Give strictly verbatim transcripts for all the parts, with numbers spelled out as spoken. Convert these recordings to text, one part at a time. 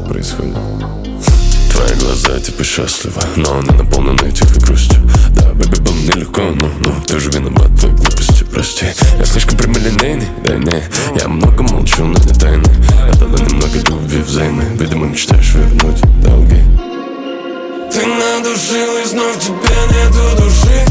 происходит. Твои глаза типа счастливы, но они наполнены тихой грустью. Да, бэби, было нелегко, но, но ты же виноват в твоей глупости, прости. Я слишком прямолинейный, да не. Я много молчу, но не тайны. Я дала немного любви взаймы. Видимо, мечтаешь вернуть долги. Ты надушилась, но в тебе нету души.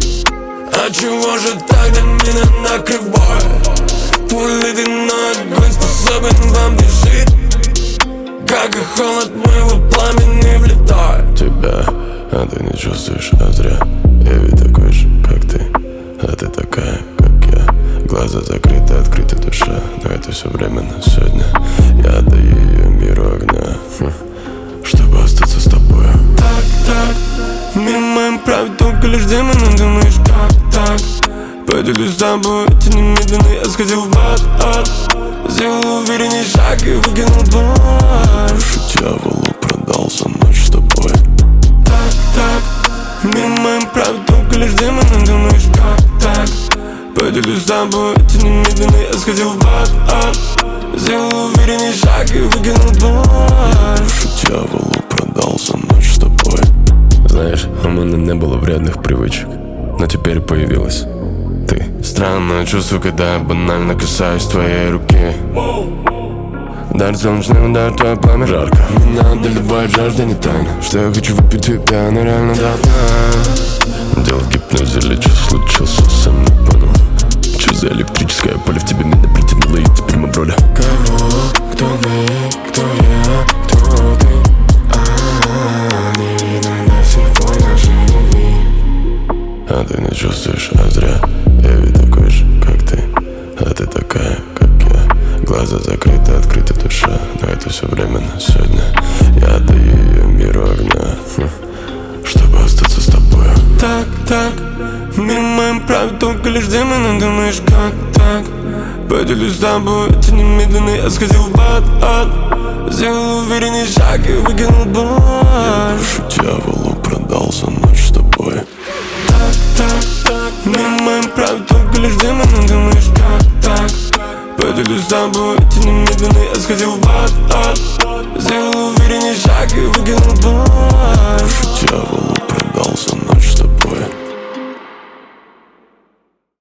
А чего же тогда меня накрывает? Твой ледяной огонь способен вам бежит. Как и холод моего пламени влетает. Тебя, а ты не чувствуешь, а зря. Я ведь такой же, как ты. А ты такая, как я. Глаза закрыты, открыта душа. Но это все временно сегодня. Я отдаю ее миру огня, хм, чтобы остаться с тобой. Так, так, в мире моем правит только лишь демоны. Думаешь, как так? Поделюсь с тобой, эти немедленно я сходил в ад, ад. Сделал уверенней шаг и выкинул боль. Душу дьяволу продал за ночь с тобой. Так, так, в мире моем правит только лишь демоны. Думаешь, как так? Поделюсь с тобой, эти немедленно я сходил в ад, ад. Сделал уверенней шаг и выкинул боль. Душу дьяволу продал за ночь с тобой. Знаешь, у меня не было вредных привычек, но теперь появилась ты. Странное чувство, когда я банально касаюсь твоей руки. Дар солнечный удар, твое пламя жарко. Меня одолевает жажда, не тайна, что я хочу выпить тебя, но реально до дна. Дело в гипнозе, или что случился, сам не понял. Что за электрическое поле в тебе меня притянуло, и теперь мы в роли. Кого? Кто мы? Кто я? Кто ты? А, не видно до сих пор нашей любви. А ты не чувствуешь, а зря. Я ведь такой же, как ты. А ты такая, как я. Глаза закрыты, открыта душа. Но это все временно сегодня. Я отдаю ее миру огня, хм, чтобы остаться с тобой. Так, так, в мире моем правит только лишь демоны. Думаешь, как так? Поделюсь с тобой, эти немедленно я сходил в ад, ад. Сделал уверенный шаг и выкинул боль. Я душу дьяволу продал за ночь с тобой. Так, так, так, в мире моем правит только лишь демоны. Думаешь, как так? Поделюсь с тобой, эти немедленно я сходил в ад, ад. Сделал уверенный шаг и выкинул боль. Душу дьяволу продал за ночь с тобой.